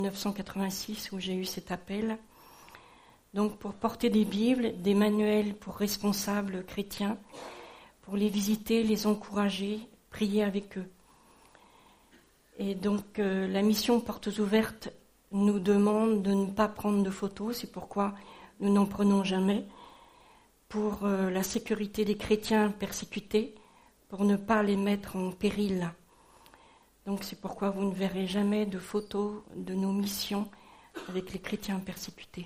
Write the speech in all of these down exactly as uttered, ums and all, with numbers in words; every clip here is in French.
dix-neuf cent quatre-vingt-six où j'ai eu cet appel. Donc pour porter des Bibles, des manuels pour responsables chrétiens, pour les visiter, les encourager, prier avec eux. Et donc euh, la mission Portes Ouvertes nous demande de ne pas prendre de photos, c'est pourquoi nous n'en prenons jamais, pour euh, la sécurité des chrétiens persécutés, pour ne pas les mettre en péril. Donc c'est pourquoi vous ne verrez jamais de photos de nos missions avec les chrétiens persécutés.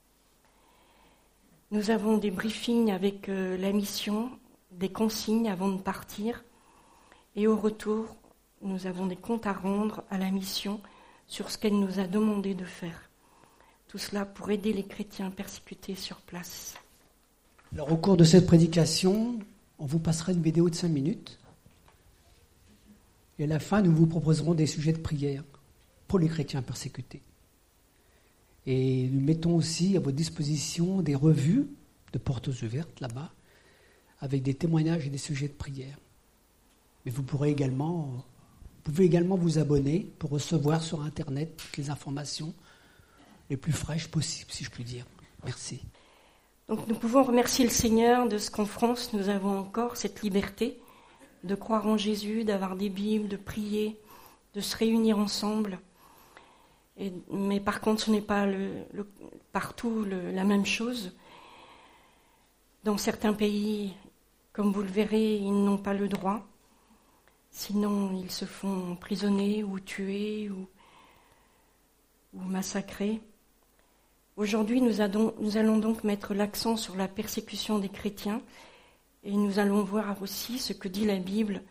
Nous avons des briefings avec euh, la mission, des consignes avant de partir, et au retour, nous avons des comptes à rendre à la mission sur ce qu'elle nous a demandé de faire. Tout cela pour aider les chrétiens persécutés sur place. Alors, au cours de cette prédication, on vous passera une vidéo de cinq minutes. Et à la fin, nous vous proposerons des sujets de prière pour les chrétiens persécutés. Et nous mettons aussi à votre disposition des revues de Portes Ouvertes, là-bas, avec des témoignages et des sujets de prière. Mais vous pourrez également, vous pouvez également vous abonner pour recevoir sur Internet toutes les informations les plus fraîches possibles, si je puis dire. Merci. Donc nous pouvons remercier le Seigneur de ce qu'en France, nous avons encore cette liberté de croire en Jésus, d'avoir des Bibles, de prier, de se réunir ensemble. Et, mais par contre, ce n'est pas le, le, partout le, la même chose. Dans certains pays, comme vous le verrez, ils n'ont pas le droit. Sinon, ils se font emprisonner ou tuer ou, ou massacrer. Aujourd'hui, nous, adons, nous allons donc mettre l'accent sur la persécution des chrétiens et nous allons voir aussi ce que dit la Bible.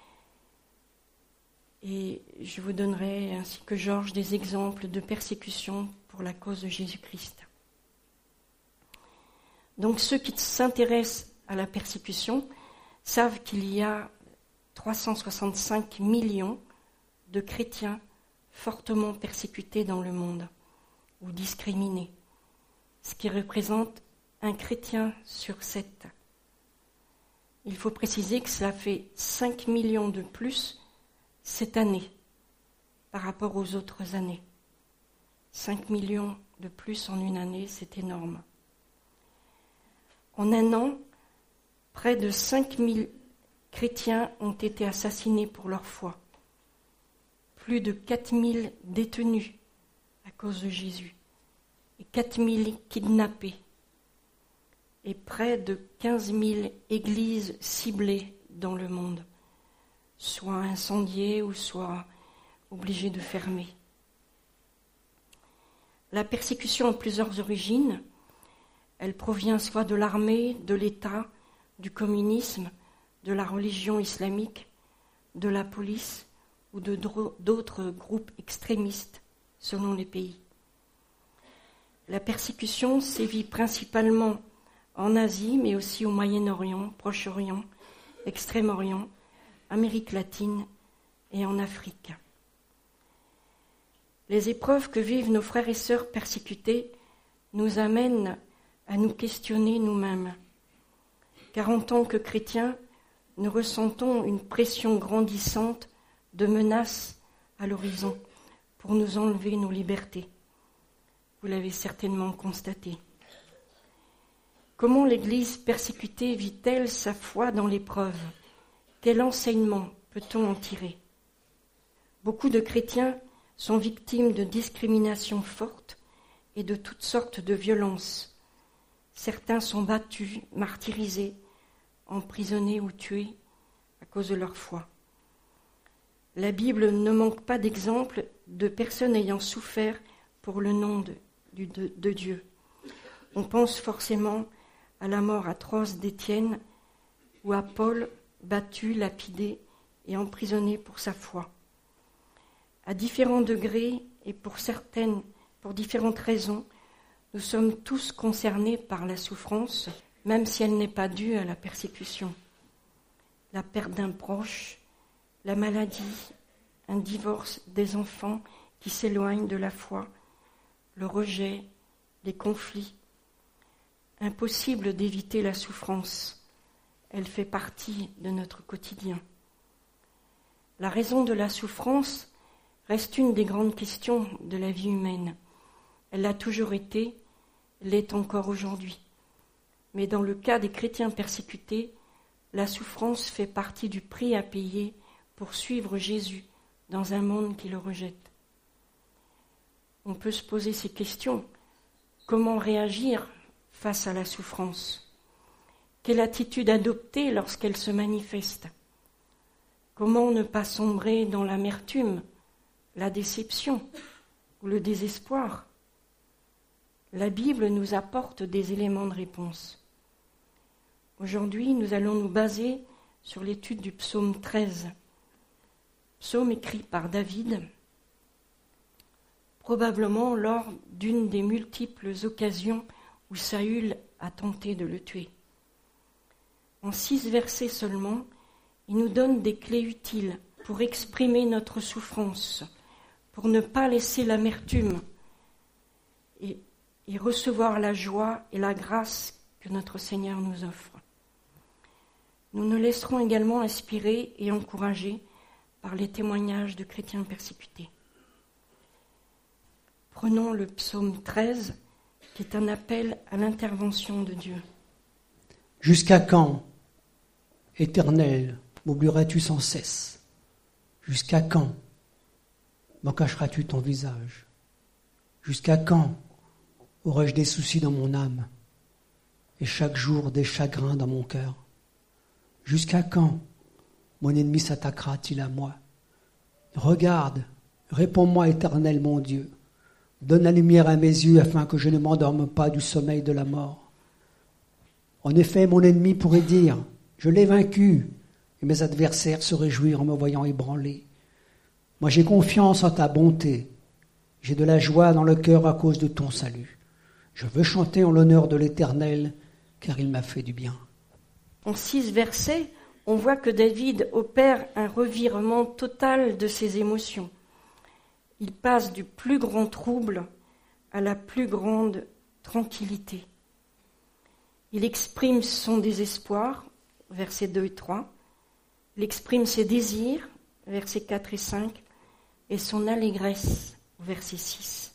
Et je vous donnerai, ainsi que Georges, des exemples de persécution pour la cause de Jésus-Christ. Donc ceux qui s'intéressent à la persécution savent qu'il y a trois cent soixante-cinq millions de chrétiens fortement persécutés dans le monde ou discriminés, ce qui représente un chrétien sur sept. Il faut préciser que cela fait cinq millions de plus cette année par rapport aux autres années. cinq millions de plus en une année, c'est énorme. En un an, près de cinq mille chrétiens ont été assassinés pour leur foi. Plus de quatre mille détenus à cause de Jésus et quatre mille kidnappés et près de quinze mille églises ciblées dans le monde, soit incendiées ou soit obligées de fermer. La persécution a plusieurs origines. Elle provient soit de l'armée, de l'État, du communisme, de la religion islamique, de la police ou de dro- d'autres groupes extrémistes selon les pays. La persécution sévit principalement en Asie, mais aussi au Moyen-Orient, Proche-Orient, Extrême-Orient, Amérique latine et en Afrique. Les épreuves que vivent nos frères et sœurs persécutés nous amènent à nous questionner nous-mêmes. Car en tant que chrétiens, nous ressentons une pression grandissante de menaces à l'horizon pour nous enlever nos libertés. Vous l'avez certainement constaté. Comment l'Église persécutée vit-elle sa foi dans l'épreuve ? Quel enseignement peut-on en tirer ? Beaucoup de chrétiens sont victimes de discriminations fortes et de toutes sortes de violences. Certains sont battus, martyrisés, emprisonnés ou tués à cause de leur foi. La Bible ne manque pas d'exemples de personnes ayant souffert pour le nom de, de, de Dieu. On pense forcément à la mort atroce d'Étienne ou à Paul, battu, lapidé et emprisonné pour sa foi. À différents degrés et pour certaines, pour différentes raisons, nous sommes tous concernés par la souffrance, même si elle n'est pas due à la persécution. La perte d'un proche, la maladie, un divorce, des enfants qui s'éloignent de la foi, le rejet, les conflits. Impossible d'éviter la souffrance. Elle fait partie de notre quotidien. La raison de la souffrance reste une des grandes questions de la vie humaine. Elle l'a toujours été, elle l'est encore aujourd'hui. Mais dans le cas des chrétiens persécutés, la souffrance fait partie du prix à payer pour suivre Jésus dans un monde qui le rejette. On peut se poser ces questions. Comment réagir face à la souffrance? Quelle attitude adopter lorsqu'elle se manifeste? Comment ne pas sombrer dans l'amertume, la déception ou le désespoir? La Bible nous apporte des éléments de réponse. Aujourd'hui, nous allons nous baser sur l'étude du psaume treize, psaume écrit par David, probablement lors d'une des multiples occasions où Saül a tenté de le tuer. En six versets seulement, il nous donne des clés utiles pour exprimer notre souffrance, pour ne pas laisser l'amertume et, et recevoir la joie et la grâce que notre Seigneur nous offre. Nous nous laisserons également inspirer et encourager par les témoignages de chrétiens persécutés. Prenons le psaume treize, qui est un appel à l'intervention de Dieu. Jusqu'à quand, Éternel, m'oublieras-tu sans cesse? Jusqu'à quand m'en cacheras-tu ton visage? Jusqu'à quand aurai-je des soucis dans mon âme et chaque jour des chagrins dans mon cœur? Jusqu'à quand mon ennemi s'attaquera-t-il à moi? Regarde, réponds-moi, Éternel mon Dieu. Donne la lumière à mes yeux afin que je ne m'endorme pas du sommeil de la mort. En effet, mon ennemi pourrait dire, je l'ai vaincu, et mes adversaires se réjouirent en me voyant ébranlé. Moi j'ai confiance en ta bonté, j'ai de la joie dans le cœur à cause de ton salut. Je veux chanter en l'honneur de l'Éternel, car il m'a fait du bien. En six versets, on voit que David opère un revirement total de ses émotions. Il passe du plus grand trouble à la plus grande tranquillité. Il exprime son désespoir, versets deux et trois. Il exprime ses désirs, versets quatre et cinq, et son allégresse, verset six.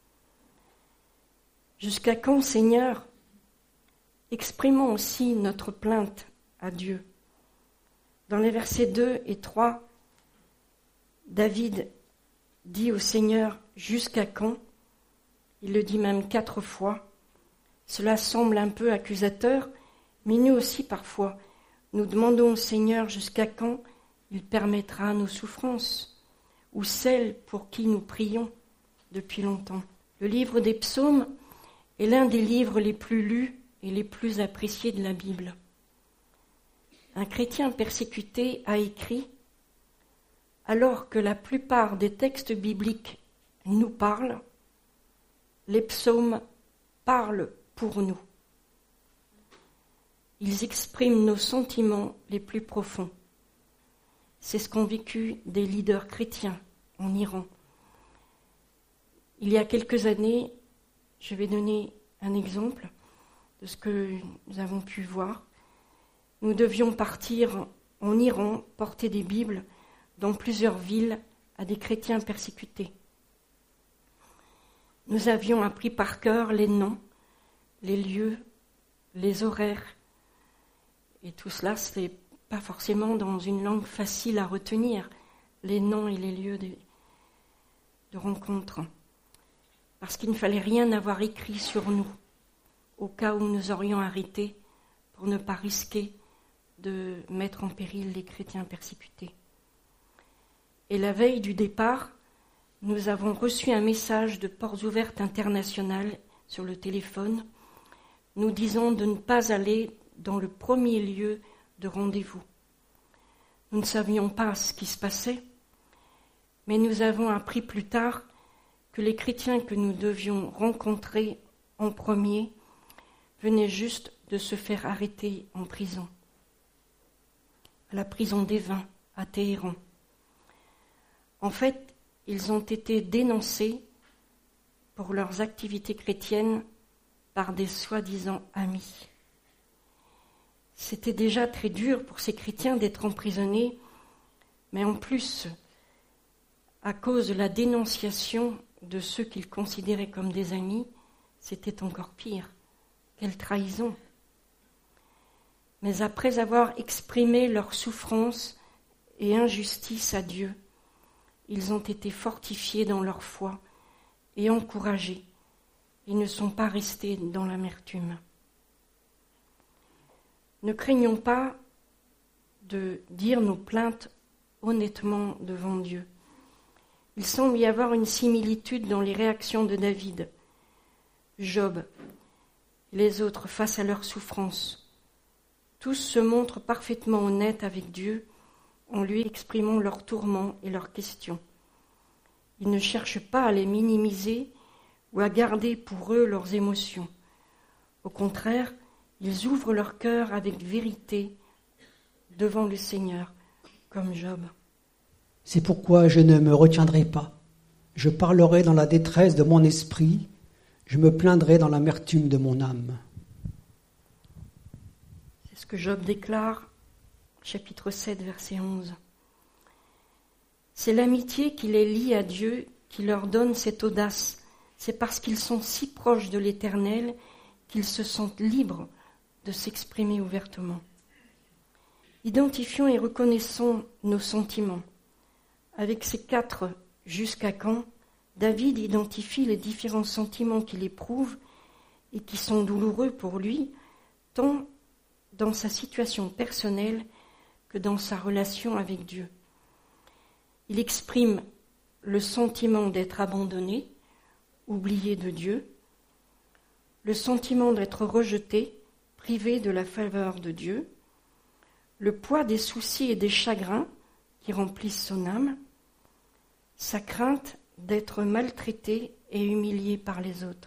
Jusqu'à quand, Seigneur, exprimons aussi notre plainte à Dieu. Dans les versets deux et trois, David dit au Seigneur « Jusqu'à quand ?» Il le dit même quatre fois. Cela semble un peu accusateur, mais nous aussi parfois, nous demandons au Seigneur jusqu'à quand il permettra nos souffrances, ou celles pour qui nous prions depuis longtemps. Le livre des psaumes est l'un des livres les plus lus et les plus appréciés de la Bible. Un chrétien persécuté a écrit « Alors que la plupart des textes bibliques nous parlent, les psaumes parlent pour nous. Ils expriment nos sentiments les plus profonds. C'est ce qu'ont vécu des leaders chrétiens en Iran. Il y a quelques années, je vais donner un exemple de ce que nous avons pu voir. Nous devions partir en Iran, porter des Bibles dans plusieurs villes à des chrétiens persécutés. Nous avions appris par cœur les noms, les lieux, les horaires. Et tout cela, ce n'est pas forcément dans une langue facile à retenir, les noms et les lieux de, de rencontres. Parce qu'il ne fallait rien avoir écrit sur nous, au cas où nous aurions arrêté pour ne pas risquer de mettre en péril les chrétiens persécutés. Et la veille du départ, nous avons reçu un message de Portes Ouvertes International sur le téléphone, nous disant de ne pas aller dans le premier lieu de rendez-vous. Nous ne savions pas ce qui se passait, mais nous avons appris plus tard que les chrétiens que nous devions rencontrer en premier venaient juste de se faire arrêter en prison, à la prison d'Evin, à Téhéran. En fait, ils ont été dénoncés pour leurs activités chrétiennes par des soi-disant amis. C'était déjà très dur pour ces chrétiens d'être emprisonnés, mais en plus, à cause de la dénonciation de ceux qu'il considérait comme des amis, c'était encore pire. Quelle trahison! Mais après avoir exprimé leur souffrance et injustice à Dieu, ils ont été fortifiés dans leur foi et encouragés. Ils ne sont pas restés dans l'amertume. Ne craignons pas de dire nos plaintes honnêtement devant Dieu. Il semble y avoir une similitude dans les réactions de David, Job et les autres face à leurs souffrances. Tous se montrent parfaitement honnêtes avec Dieu en lui exprimant leurs tourments et leurs questions. Ils ne cherchent pas à les minimiser ou à garder pour eux leurs émotions. Au contraire, ils ouvrent leur cœur avec vérité devant le Seigneur, comme Job. C'est pourquoi je ne me retiendrai pas. Je parlerai dans la détresse de mon esprit, je me plaindrai dans l'amertume de mon âme. C'est ce que Job déclare, chapitre sept, verset onze. C'est l'amitié qui les lie à Dieu qui leur donne cette audace. C'est parce qu'ils sont si proches de l'Éternel qu'ils se sentent libres de s'exprimer ouvertement. Identifions et reconnaissons nos sentiments. Avec ces quatre « jusqu'à quand », David identifie les différents sentiments qu'il éprouve et qui sont douloureux pour lui, tant dans sa situation personnelle que dans sa relation avec Dieu. Il exprime le sentiment d'être abandonné, oublié de Dieu, le sentiment d'être rejeté, privé de la faveur de Dieu, le poids des soucis et des chagrins qui remplissent son âme, sa crainte d'être maltraité et humilié par les autres.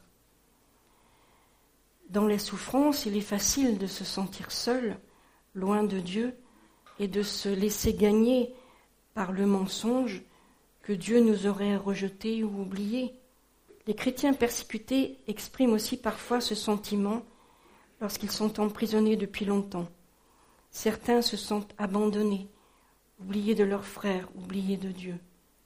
Dans les souffrances, il est facile de se sentir seul, loin de Dieu, et de se laisser gagner par le mensonge que Dieu nous aurait rejetés ou oubliés. Les chrétiens persécutés expriment aussi parfois ce sentiment lorsqu'ils sont emprisonnés depuis longtemps. Certains se sentent abandonnés, oubliés de leurs frères, oubliés de Dieu.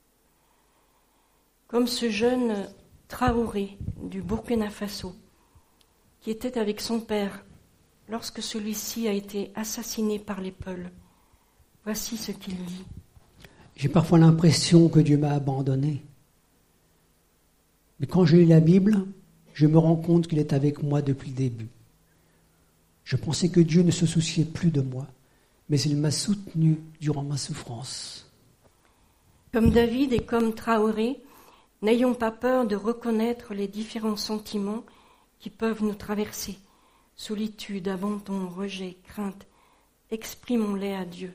Comme ce jeune Traoré du Burkina Faso, qui était avec son père lorsque celui-ci a été assassiné par les Peuls. Voici ce qu'il dit. J'ai parfois l'impression que Dieu m'a abandonné. Mais quand je lis la Bible, je me rends compte qu'il est avec moi depuis le début. Je pensais que Dieu ne se souciait plus de moi, mais il m'a soutenu durant ma souffrance. Comme David et comme Traoré, n'ayons pas peur de reconnaître les différents sentiments qui peuvent nous traverser. Solitude, abandon, rejet, crainte, exprimons-les à Dieu.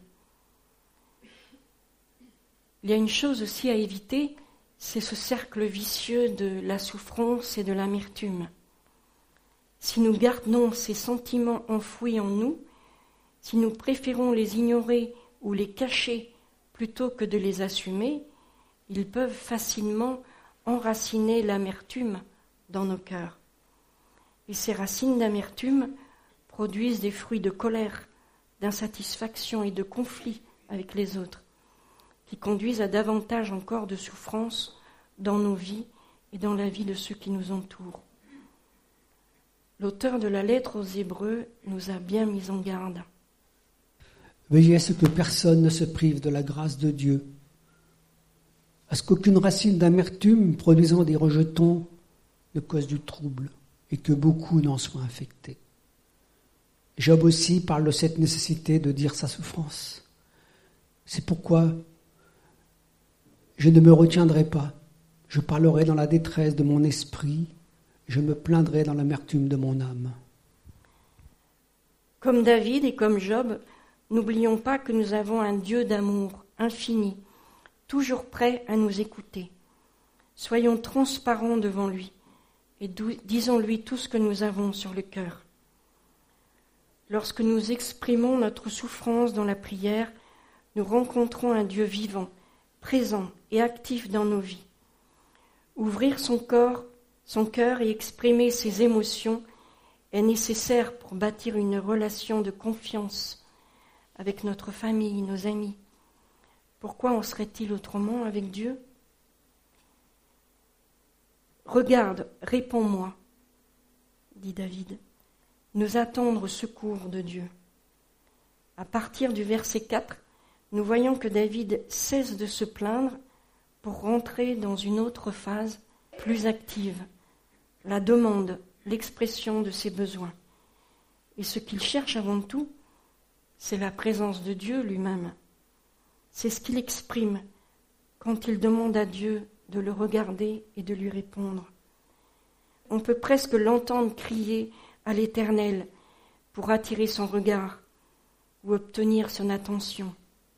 Il y a une chose aussi à éviter, c'est ce cercle vicieux de la souffrance et de l'amertume. Si nous gardons ces sentiments enfouis en nous, si nous préférons les ignorer ou les cacher plutôt que de les assumer, ils peuvent facilement enraciner l'amertume dans nos cœurs. Et ces racines d'amertume produisent des fruits de colère, d'insatisfaction et de conflit avec les autres, qui conduisent à davantage encore de souffrance dans nos vies et dans la vie de ceux qui nous entourent. L'auteur de la lettre aux Hébreux nous a bien mis en garde. Veillez à ce que personne ne se prive de la grâce de Dieu, à ce qu'aucune racine d'amertume produisant des rejetons ne cause du trouble, et que beaucoup n'en soient infectés. Job aussi parle de cette nécessité de dire sa souffrance. C'est pourquoi je ne me retiendrai pas, je parlerai dans la détresse de mon esprit, je me plaindrai dans l'amertume de mon âme. Comme David et comme Job, n'oublions pas que nous avons un Dieu d'amour infini, toujours prêt à nous écouter. Soyons transparents devant lui et disons-lui tout ce que nous avons sur le cœur. Lorsque nous exprimons notre souffrance dans la prière, nous rencontrons un Dieu vivant, présent et actif dans nos vies. Ouvrir son corps, son cœur et exprimer ses émotions est nécessaire pour bâtir une relation de confiance avec notre famille, nos amis. Pourquoi en serait-il autrement avec Dieu ? Regarde, réponds-moi, dit David, nous attendre secours de Dieu. À partir du verset quatre, nous voyons que David cesse de se plaindre pour rentrer dans une autre phase plus active, la demande, l'expression de ses besoins. Et ce qu'il cherche avant tout, c'est la présence de Dieu lui-même. C'est ce qu'il exprime quand il demande à Dieu de le regarder et de lui répondre. On peut presque l'entendre crier à l'Éternel pour attirer son regard ou obtenir son attention.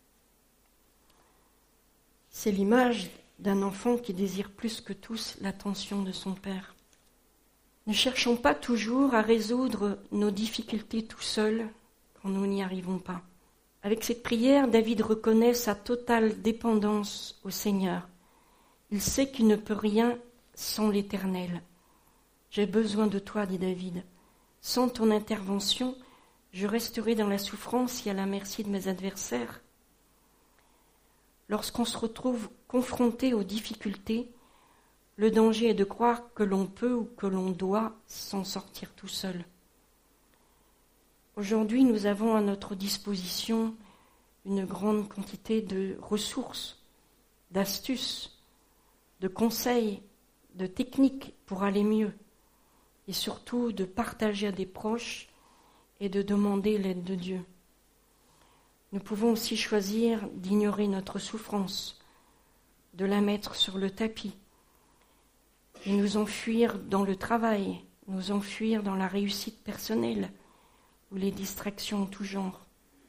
C'est l'image d'un enfant qui désire plus que tous l'attention de son père. Ne cherchons pas toujours à résoudre nos difficultés tout seuls quand nous n'y arrivons pas. Avec cette prière, David reconnaît sa totale dépendance au Seigneur. Il sait qu'il ne peut rien sans l'Éternel. « J'ai besoin de toi, dit David. Sans ton intervention, je resterai dans la souffrance et à la merci de mes adversaires. » Lorsqu'on se retrouve confronté aux difficultés, le danger est de croire que l'on peut ou que l'on doit s'en sortir tout seul. Aujourd'hui, nous avons à notre disposition une grande quantité de ressources, d'astuces, de conseils, de techniques pour aller mieux, et surtout de partager à des proches et de demander l'aide de Dieu. Nous pouvons aussi choisir d'ignorer notre souffrance, de la mettre sur le tapis, et nous enfuir dans le travail, nous enfuir dans la réussite personnelle ou les distractions en tout genre.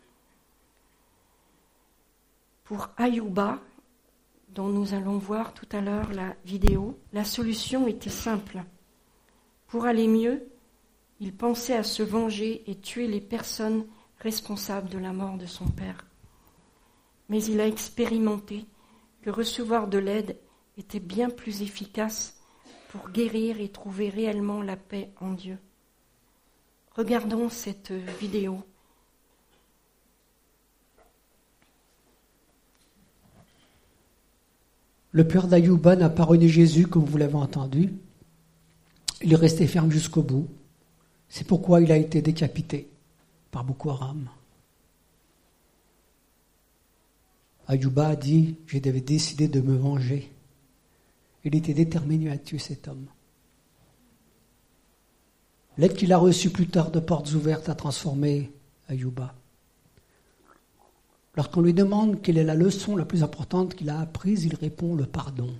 Pour Ayouba, dont nous allons voir tout à l'heure la vidéo, la solution était simple. Pour aller mieux, il pensait à se venger et tuer les personnes responsables de la mort de son père. Mais il a expérimenté que recevoir de l'aide était bien plus efficace pour guérir et trouver réellement la paix en Dieu. Regardons cette vidéo. Le père d'Ayouba n'a pas renié Jésus, comme vous l'avez entendu. Il est resté ferme jusqu'au bout. C'est pourquoi il a été décapité par Boko Haram. Ayouba a dit « Je devais décider de me venger ». Il était déterminé à tuer cet homme. L'aide qu'il a reçue plus tard de portes ouvertes a transformé Ayouba. Lorsqu'on lui demande quelle est la leçon la plus importante qu'il a apprise, il répond le pardon.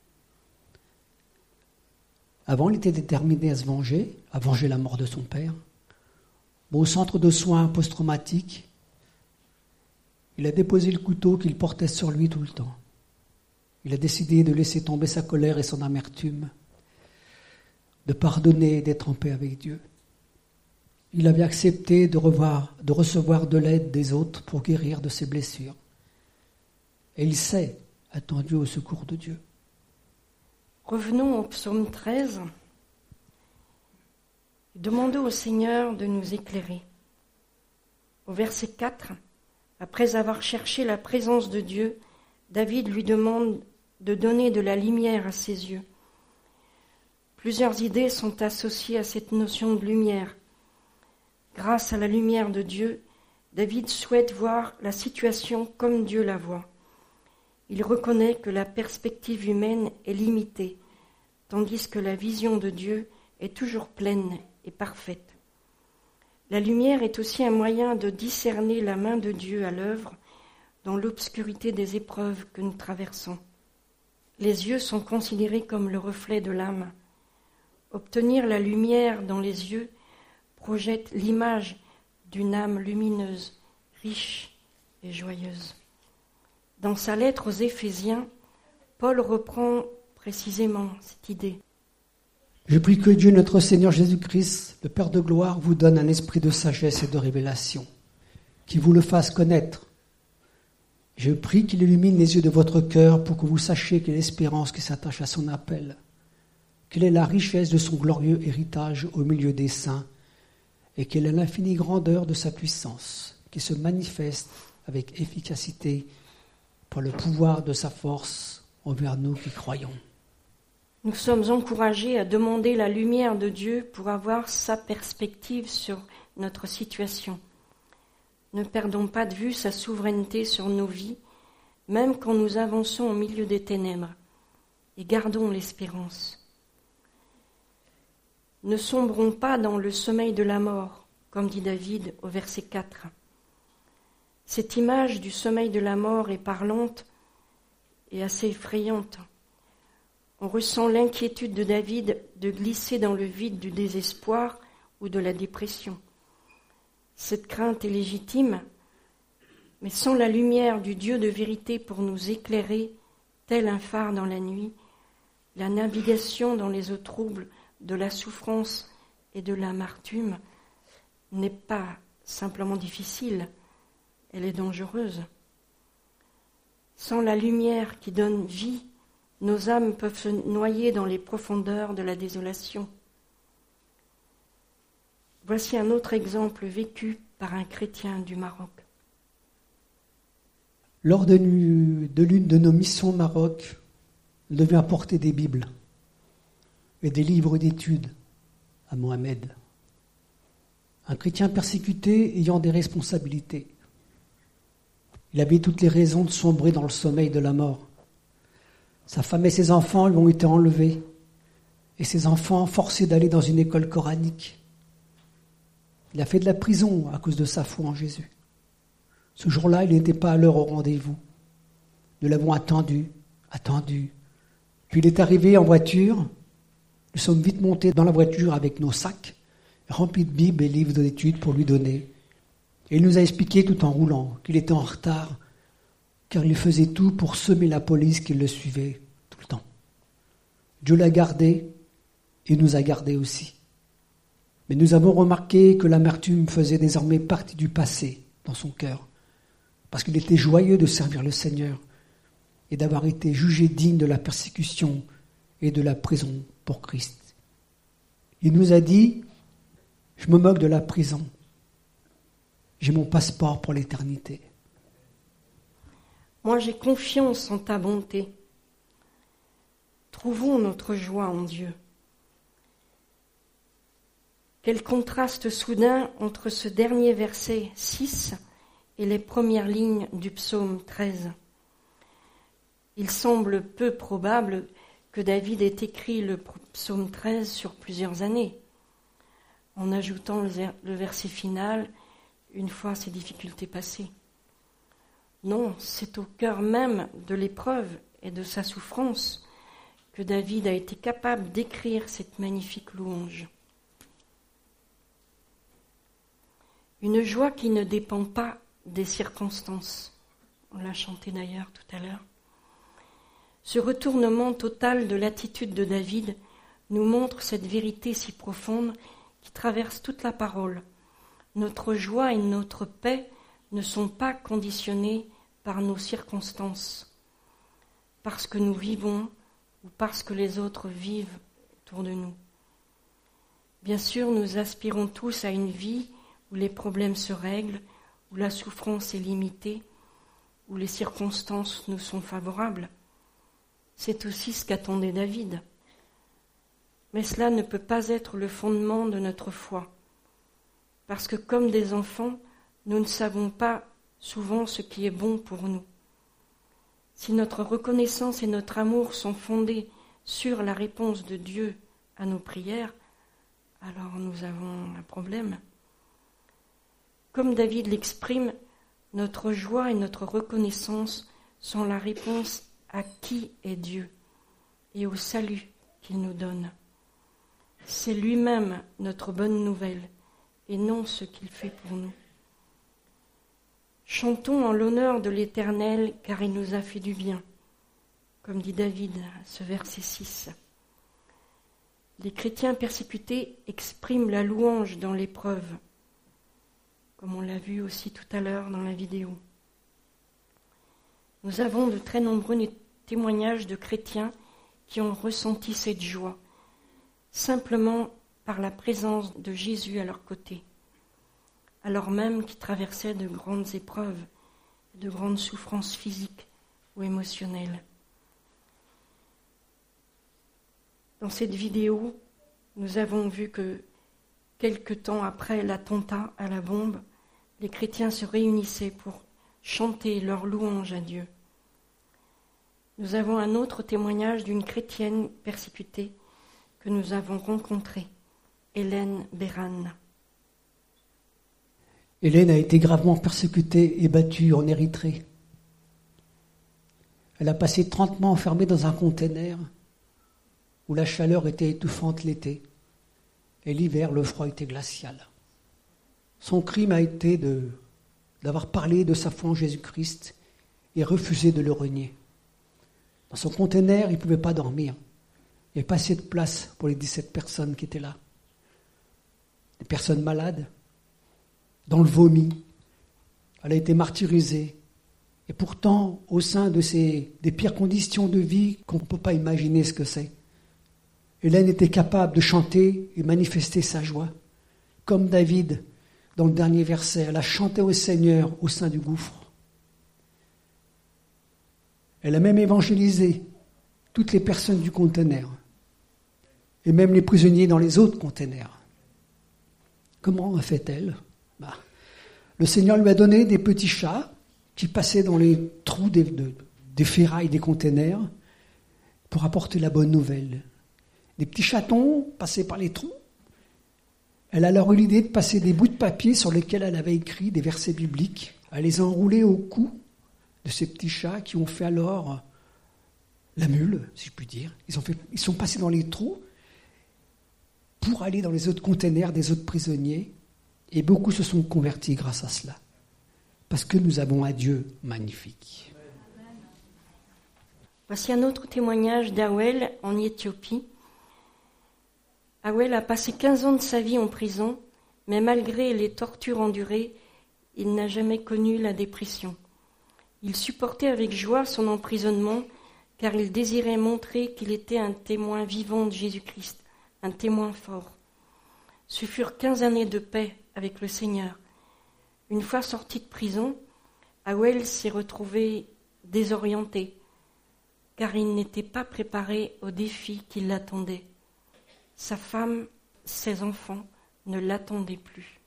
Avant, il était déterminé à se venger, à venger la mort de son père. Bon, au centre de soins post-traumatiques, il a déposé le couteau qu'il portait sur lui tout le temps. Il a décidé de laisser tomber sa colère et son amertume, de pardonner et d'être en paix avec Dieu. Il avait accepté de, revoir, de recevoir de l'aide des autres pour guérir de ses blessures. Et il s'est attendu au secours de Dieu. Revenons au psaume treize. Demandons au Seigneur de nous éclairer. Au verset quatre, après avoir cherché la présence de Dieu, David lui demande de donner de la lumière à ses yeux. Plusieurs idées sont associées à cette notion de lumière. Grâce à la lumière de Dieu, David souhaite voir la situation comme Dieu la voit. Il reconnaît que la perspective humaine est limitée, tandis que la vision de Dieu est toujours pleine et parfaite. La lumière est aussi un moyen de discerner la main de Dieu à l'œuvre dans l'obscurité des épreuves que nous traversons. Les yeux sont considérés comme le reflet de l'âme. Obtenir la lumière dans les yeux projette l'image d'une âme lumineuse, riche et joyeuse. Dans sa lettre aux Éphésiens, Paul reprend précisément cette idée. Je prie que Dieu, notre Seigneur Jésus-Christ, le Père de gloire, vous donne un esprit de sagesse et de révélation, qui vous le fasse connaître. Je prie qu'il illumine les yeux de votre cœur pour que vous sachiez quelle est l'espérance qui s'attache à son appel, quelle est la richesse de son glorieux héritage au milieu des saints, et quelle est l'infinie grandeur de sa puissance, qui se manifeste avec efficacité par le pouvoir de sa force envers nous qui croyons. Nous sommes encouragés à demander la lumière de Dieu pour avoir sa perspective sur notre situation. Ne perdons pas de vue sa souveraineté sur nos vies, même quand nous avançons au milieu des ténèbres, et gardons l'espérance. Ne sombrons pas dans le sommeil de la mort, comme dit David au verset quatre. Cette image du sommeil de la mort est parlante et assez effrayante. On ressent l'inquiétude de David de glisser dans le vide du désespoir ou de la dépression. Cette crainte est légitime, mais sans la lumière du Dieu de vérité pour nous éclairer, tel un phare dans la nuit, la navigation dans les eaux troubles de la souffrance et de l'amertume n'est pas simplement difficile, elle est dangereuse. Sans la lumière qui donne vie, nos âmes peuvent se noyer dans les profondeurs de la désolation. Voici un autre exemple vécu par un chrétien du Maroc. Lors de, de l'une de nos missions au Maroc, nous devions apporter des Bibles et des livres d'études à Mohamed, un chrétien persécuté ayant des responsabilités. Il avait toutes les raisons de sombrer dans le sommeil de la mort. Sa femme et ses enfants lui ont été enlevés, et ses enfants forcés d'aller dans une école coranique. Il a fait de la prison à cause de sa foi en Jésus. Ce jour-là, il n'était pas à l'heure au rendez-vous. Nous l'avons attendu, attendu. Puis il est arrivé en voiture. Nous sommes vite montés dans la voiture avec nos sacs, remplis de Bibles et livres d'études pour lui donner. Et il nous a expliqué tout en roulant qu'il était en retard, car il faisait tout pour semer la police qui le suivait tout le temps. Dieu l'a gardé et nous a gardés aussi. Mais nous avons remarqué que l'amertume faisait désormais partie du passé dans son cœur, parce qu'il était joyeux de servir le Seigneur et d'avoir été jugé digne de la persécution et de la prison pour Christ. Il nous a dit « Je me moque de la prison. J'ai mon passeport pour l'éternité. » Moi, j'ai confiance en ta bonté. Trouvons notre joie en Dieu. Quel contraste soudain entre ce dernier verset six et les premières lignes du psaume treize. Il semble peu probable que David ait écrit le psaume treize sur plusieurs années, en ajoutant le verset final une fois ses difficultés passées. Non, c'est au cœur même de l'épreuve et de sa souffrance que David a été capable d'écrire cette magnifique louange. Une joie qui ne dépend pas des circonstances. On l'a chanté d'ailleurs tout à l'heure. Ce retournement total de l'attitude de David nous montre cette vérité si profonde qui traverse toute la parole. Notre joie et notre paix ne sont pas conditionnées par nos circonstances, parce que nous vivons ou parce que les autres vivent autour de nous. Bien sûr, nous aspirons tous à une vie où les problèmes se règlent, où la souffrance est limitée, où les circonstances nous sont favorables. C'est aussi ce qu'attendait David. Mais cela ne peut pas être le fondement de notre foi, parce que comme des enfants, nous ne savons pas souvent ce qui est bon pour nous. Si notre reconnaissance et notre amour sont fondés sur la réponse de Dieu à nos prières, alors nous avons un problème. Comme David l'exprime, notre joie et notre reconnaissance sont la réponse à qui est Dieu et au salut qu'il nous donne. C'est lui-même notre bonne nouvelle et non ce qu'il fait pour nous. Chantons en l'honneur de l'Éternel car il nous a fait du bien, comme dit David, ce verset six. Les chrétiens persécutés expriment la louange dans l'épreuve, comme on l'a vu aussi tout à l'heure dans la vidéo. Nous avons de très nombreux témoignages de chrétiens qui ont ressenti cette joie, simplement par la présence de Jésus à leur côté, alors même qu'ils traversaient de grandes épreuves, de grandes souffrances physiques ou émotionnelles. Dans cette vidéo, nous avons vu que quelque temps après l'attentat à la bombe, les chrétiens se réunissaient pour chanter leur louange à Dieu. Nous avons un autre témoignage d'une chrétienne persécutée que nous avons rencontrée, Hélène Béran. Hélène a été gravement persécutée et battue en Érythrée. Elle a passé trente mois enfermée dans un container où la chaleur était étouffante l'été et l'hiver, le froid était glacial. Son crime a été de, d'avoir parlé de sa foi en Jésus-Christ et refusé de le renier. Dans son container, il ne pouvait pas dormir. Il n'y avait pas assez de place pour les dix-sept personnes qui étaient là. Des personnes malades, dans le vomi. Elle a été martyrisée. Et pourtant, au sein de ces, des pires conditions de vie qu'on ne peut pas imaginer ce que c'est, Hélène était capable de chanter et manifester sa joie. Comme David, dans le dernier verset, elle a chanté au Seigneur au sein du gouffre. Elle a même évangélisé toutes les personnes du conteneur et même les prisonniers dans les autres conteneurs. Comment a fait-elle ? Bah, le Seigneur lui a donné des petits chats qui passaient dans les trous des, de, des ferrailles des conteneurs pour apporter la bonne nouvelle. Des petits chatons passaient par les trous. Elle a alors eu l'idée de passer des bouts de papier sur lesquels elle avait écrit des versets bibliques. Elle les a enroulés au cou de ces petits chats qui ont fait alors la mule, si je puis dire. Ils, ont fait, ils sont passés dans les trous pour aller dans les autres containers des autres prisonniers. Et beaucoup se sont convertis grâce à cela. Parce que nous avons un Dieu magnifique. Voici un autre témoignage d'Awel en Éthiopie. Awel a passé quinze ans de sa vie en prison, mais malgré les tortures endurées, il n'a jamais connu la dépression. Il supportait avec joie son emprisonnement, car il désirait montrer qu'il était un témoin vivant de Jésus-Christ, un témoin fort. Ce furent quinze années de paix avec le Seigneur. Une fois sorti de prison, Awel s'est retrouvé désorienté, car il n'était pas préparé aux défis qui l'attendaient. Sa femme, ses enfants ne l'attendaient plus.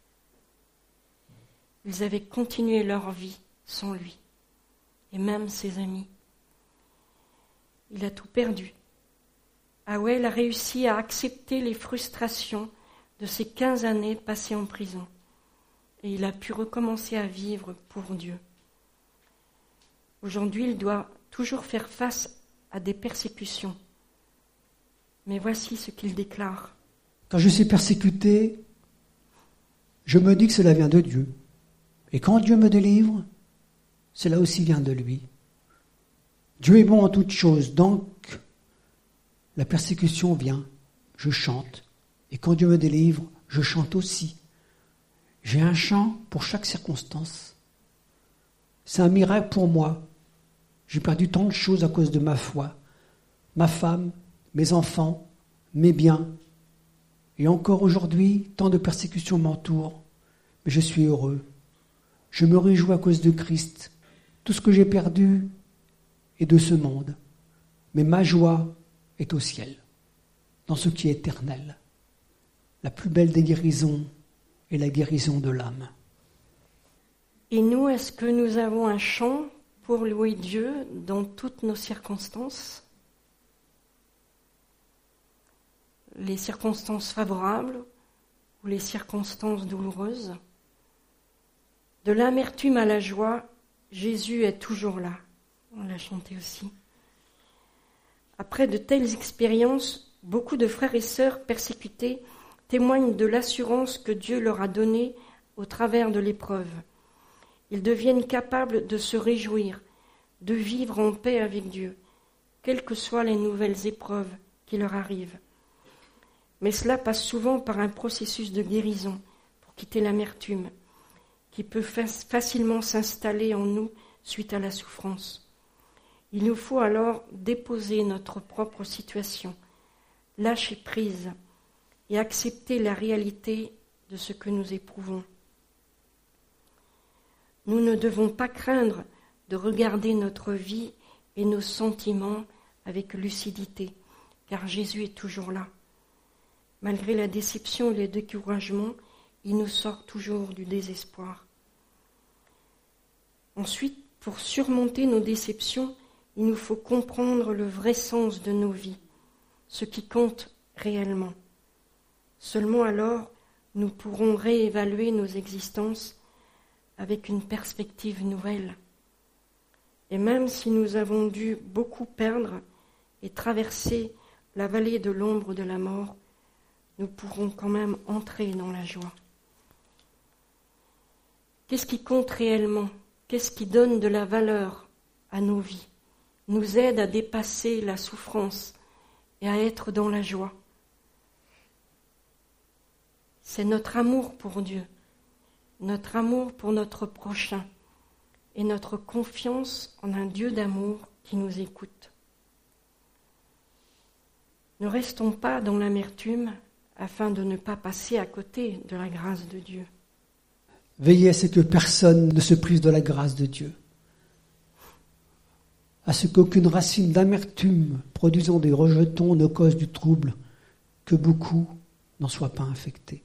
Ils avaient continué leur vie sans lui, et même ses amis. Il a tout perdu. Awel a réussi à accepter les frustrations de ces quinze années passées en prison, et il a pu recommencer à vivre pour Dieu. Aujourd'hui, il doit toujours faire face à des persécutions. Mais voici ce qu'il déclare. Quand je suis persécuté, je me dis que cela vient de Dieu. Et quand Dieu me délivre, cela aussi vient de lui. Dieu est bon en toutes choses, donc la persécution vient, je chante. Et quand Dieu me délivre, je chante aussi. J'ai un chant pour chaque circonstance. C'est un miracle pour moi. J'ai perdu tant de choses à cause de ma foi. Ma femme, mes enfants, mes biens. Et encore aujourd'hui, tant de persécutions m'entourent. Mais je suis heureux. Je me réjouis à cause de Christ. Tout ce que j'ai perdu est de ce monde. Mais ma joie est au ciel, dans ce qui est éternel. La plus belle des guérisons est la guérison de l'âme. Et nous, est-ce que nous avons un chant pour louer Dieu dans toutes nos circonstances ? Les circonstances favorables ou les circonstances douloureuses ? De l'amertume à la joie, Jésus est toujours là. On l'a chanté aussi. Après de telles expériences, beaucoup de frères et sœurs persécutés témoignent de l'assurance que Dieu leur a donnée au travers de l'épreuve. Ils deviennent capables de se réjouir, de vivre en paix avec Dieu, quelles que soient les nouvelles épreuves qui leur arrivent. Mais cela passe souvent par un processus de guérison pour quitter l'amertume, qui peut facilement s'installer en nous suite à la souffrance. Il nous faut alors déposer notre propre situation, lâcher prise et accepter la réalité de ce que nous éprouvons. Nous ne devons pas craindre de regarder notre vie et nos sentiments avec lucidité, car Jésus est toujours là. Malgré la déception et le découragement, il nous sort toujours du désespoir. Ensuite, pour surmonter nos déceptions, il nous faut comprendre le vrai sens de nos vies, ce qui compte réellement. Seulement alors, nous pourrons réévaluer nos existences avec une perspective nouvelle. Et même si nous avons dû beaucoup perdre et traverser la vallée de l'ombre de la mort, nous pourrons quand même entrer dans la joie. Qu'est-ce qui compte réellement ? Qu'est-ce qui donne de la valeur à nos vies, nous aide à dépasser la souffrance et à être dans la joie ? C'est notre amour pour Dieu, notre amour pour notre prochain et notre confiance en un Dieu d'amour qui nous écoute. Ne restons pas dans l'amertume afin de ne pas passer à côté de la grâce de Dieu. Veillez à ce que personne ne se prive de la grâce de Dieu, à ce qu'aucune racine d'amertume produisant des rejetons ne cause du trouble, que beaucoup n'en soient pas infectés.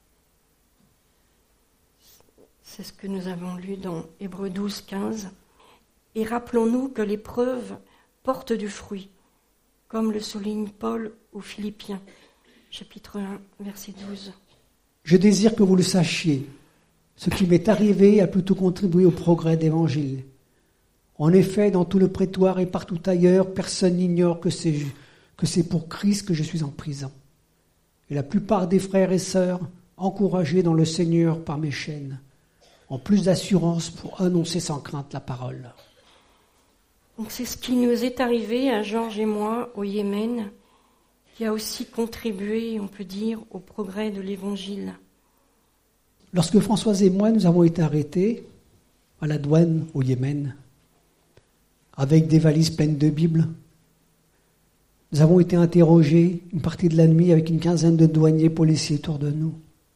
C'est ce que nous avons lu dans Hébreux douze, quinze. Et rappelons-nous que l'épreuve porte du fruit, comme le souligne Paul aux Philippiens, chapitre un, verset douze. Je désire que vous le sachiez. Ce qui m'est arrivé a plutôt contribué au progrès de l'Évangile. En effet, dans tout le prétoire et partout ailleurs, personne n'ignore que c'est, que c'est pour Christ que je suis en prison. Et la plupart des frères et sœurs, encouragés dans le Seigneur par mes chaînes, ont plus d'assurance pour annoncer sans crainte la parole. Donc c'est ce qui nous est arrivé à Georges et moi au Yémen, qui a aussi contribué, on peut dire, au progrès de l'Évangile. Lorsque Françoise et moi, nous avons été arrêtés à la douane au Yémen, avec des valises pleines de Bibles, nous avons été interrogés une partie de la nuit avec une quinzaine de douaniers policiers autour de nous.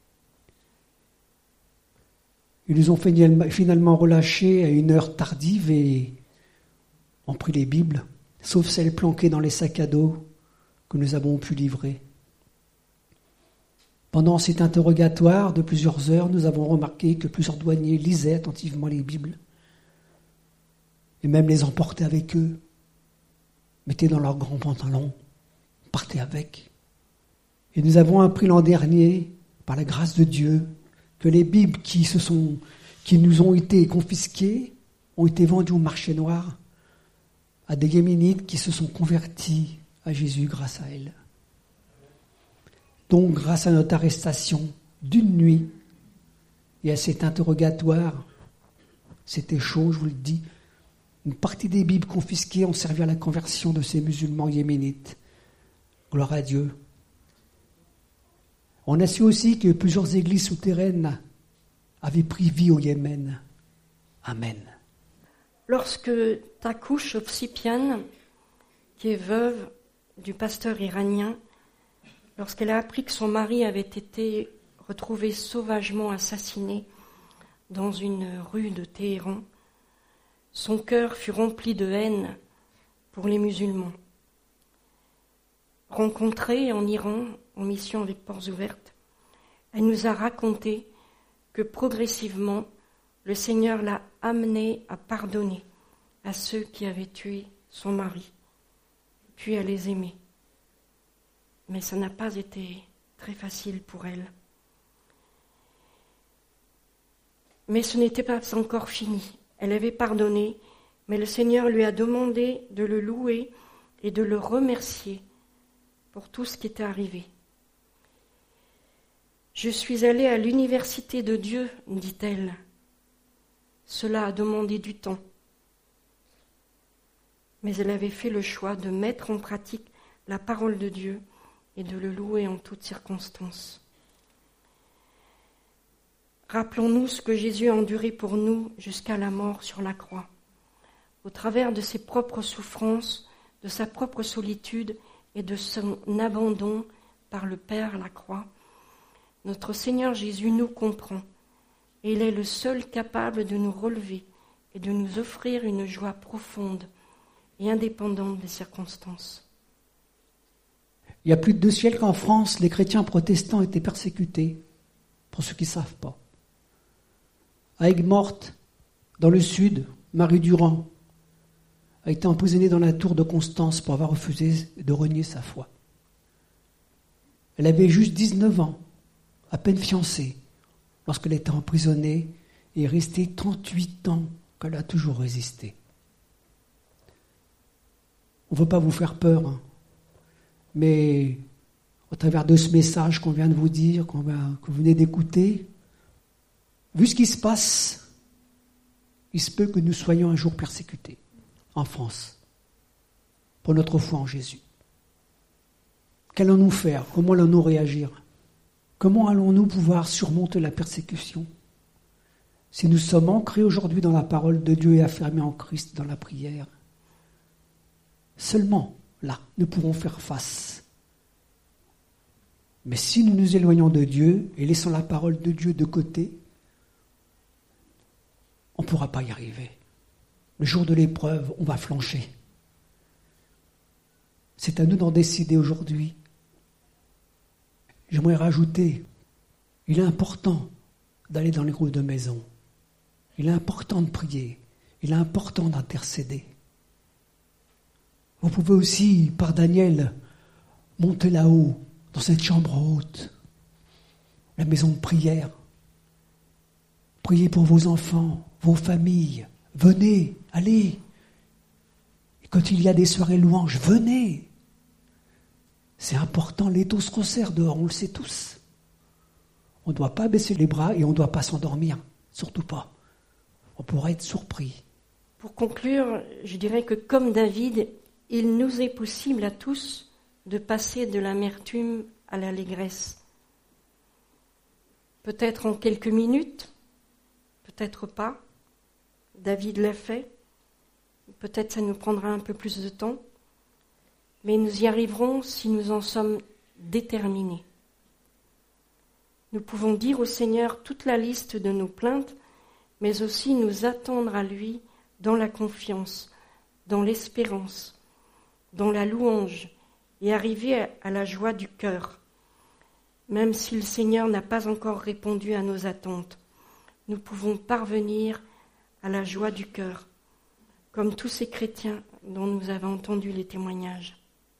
Ils nous ont finalement relâchés à une heure tardive et ont pris les Bibles, sauf celles planquées dans les sacs à dos que nous avons pu livrer. Pendant cet interrogatoire de plusieurs heures, nous avons remarqué que plusieurs douaniers lisaient attentivement les Bibles et même les emportaient avec eux, mettaient dans leurs grands pantalons, partaient avec. Et nous avons appris l'an dernier, par la grâce de Dieu, que les Bibles qui, se sont, qui nous ont été confisquées ont été vendues au marché noir à des Yéménites qui se sont convertis à Jésus grâce à elles. Donc, grâce à notre arrestation d'une nuit et à cet interrogatoire, c'était chaud, je vous le dis, une partie des Bibles confisquées ont servi à la conversion de ces musulmans yéménites. Gloire à Dieu. On a su aussi que plusieurs églises souterraines avaient pris vie au Yémen. Amen. Lorsque Takou Shofsipian, qui est veuve du pasteur iranien, lorsqu'elle a appris que son mari avait été retrouvé sauvagement assassiné dans une rue de Téhéran, son cœur fut rempli de haine pour les musulmans. Rencontrée en Iran, en mission avec Portes Ouvertes, elle nous a raconté que progressivement, le Seigneur l'a amenée à pardonner à ceux qui avaient tué son mari, puis à les aimer. Mais ça n'a pas été très facile pour elle. Mais ce n'était pas encore fini. Elle avait pardonné, mais le Seigneur lui a demandé de le louer et de le remercier pour tout ce qui était arrivé. « Je suis allée à l'université de Dieu, dit-elle. Cela a demandé du temps. » Mais elle avait fait le choix de mettre en pratique la parole de Dieu et de le louer en toutes circonstances. Rappelons-nous ce que Jésus a enduré pour nous jusqu'à la mort sur la croix. Au travers de ses propres souffrances, de sa propre solitude et de son abandon par le Père à la croix, notre Seigneur Jésus nous comprend et il est le seul capable de nous relever et de nous offrir une joie profonde et indépendante des circonstances. Il y a plus de deux siècles qu'en France, les chrétiens protestants étaient persécutés, pour ceux qui ne savent pas. À Aigues-Mortes, dans le sud, Marie Durand a été emprisonnée dans la tour de Constance pour avoir refusé de renier sa foi. Elle avait juste dix-neuf ans, à peine fiancée, lorsqu'elle était emprisonnée et est restée trente-huit ans qu'elle a toujours résisté. On ne veut pas vous faire peur, hein, mais au travers de ce message qu'on vient de vous dire, qu'on va, que vous venez d'écouter, vu ce qui se passe, il se peut que nous soyons un jour persécutés en France pour notre foi en Jésus. Qu'allons-nous faire? Comment allons-nous réagir? Comment allons-nous pouvoir surmonter la persécution si nous sommes ancrés aujourd'hui dans la parole de Dieu et affermés en Christ dans la prière? Seulement là, nous pourrons faire face. Mais si nous nous éloignons de Dieu et laissons la parole de Dieu de côté, on ne pourra pas y arriver. Le jour de l'épreuve, on va flancher. C'est à nous d'en décider aujourd'hui. J'aimerais rajouter, il est important d'aller dans les groupes de maison. Il est important de prier. Il est important d'intercéder. Vous pouvez aussi, par Daniel, monter là-haut, dans cette chambre haute, la maison de prière. Priez pour vos enfants, vos familles. Venez, allez. Et quand il y a des soirées louanges, venez. C'est important, l'étau se resserre dehors, on le sait tous. On ne doit pas baisser les bras et on ne doit pas s'endormir, surtout pas. On pourrait être surpris. Pour conclure, je dirais que comme David, il nous est possible à tous de passer de l'amertume à l'allégresse. Peut-être en quelques minutes, peut-être pas. David l'a fait. Peut-être ça nous prendra un peu plus de temps. Mais nous y arriverons si nous en sommes déterminés. Nous pouvons dire au Seigneur toute la liste de nos plaintes, mais aussi nous attendre à lui dans la confiance, dans l'espérance, dans la louange, et arriver à la joie du cœur. Même si le Seigneur n'a pas encore répondu à nos attentes, nous pouvons parvenir à la joie du cœur, comme tous ces chrétiens dont nous avons entendu les témoignages.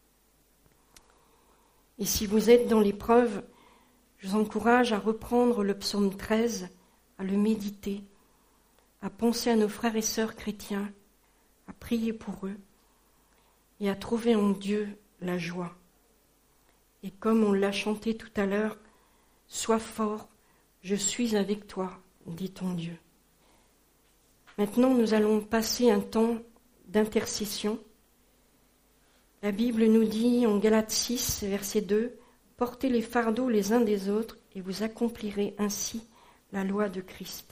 Et si vous êtes dans l'épreuve, je vous encourage à reprendre le psaume treize, à le méditer, à penser à nos frères et sœurs chrétiens, à prier pour eux et à trouver en Dieu la joie. Et comme on l'a chanté tout à l'heure, « Sois fort, je suis avec toi », dit ton Dieu. Maintenant, nous allons passer un temps d'intercession. La Bible nous dit en Galates six, verset deux, « Portez les fardeaux les uns des autres et vous accomplirez ainsi la loi de Christ. »